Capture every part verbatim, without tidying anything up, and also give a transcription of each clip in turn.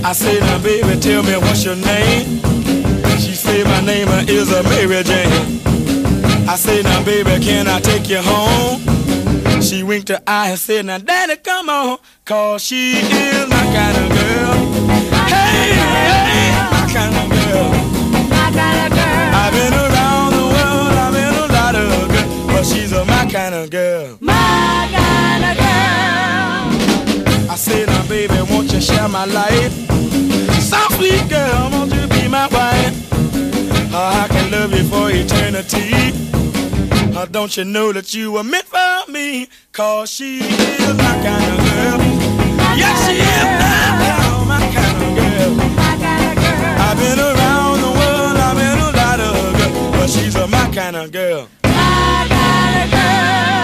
I say, now baby, tell me what's your name? She say, my name is a Mary Jane. I say, now baby, can I take you home? She winked her eye and said, now daddy, come on, cause she is my kind of girl. Hey, hey, my kind of girl. My kind of girl. I've been around the world, I've been a lot of girls, but she's a my kind of girl. My kind of girl. I said, now baby, won't you share my life? Some sweet girl, won't you be my wife? Uh, I can love you for eternity. Uh, don't you know that you were meant for me? Cause she is my kind of girl. Yes, she is my, my kind of girl. My kind of girl. I've been around the world, I've been a lot of girls, but she's a my kind of girl. My kind of girl.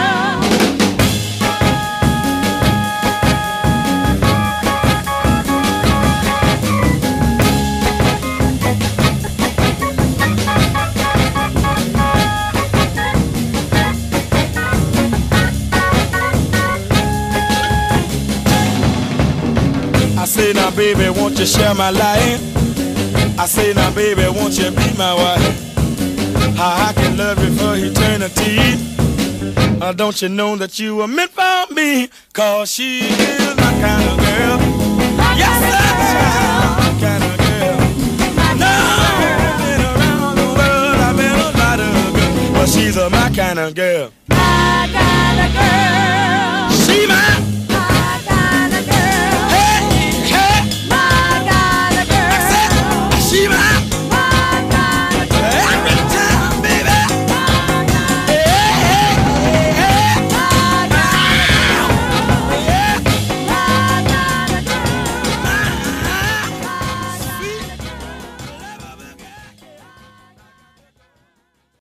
I say, now baby, won't you share my life? I say, now baby, won't you be my wife? How I can love you for eternity. Uh, don't you know that you were meant for me? Cause she is my kind of girl. Yes, sir, my kind of girl. No, I've been around the world, I've been a lot of girls, but she's a my kind of girl. My kind of girl. She my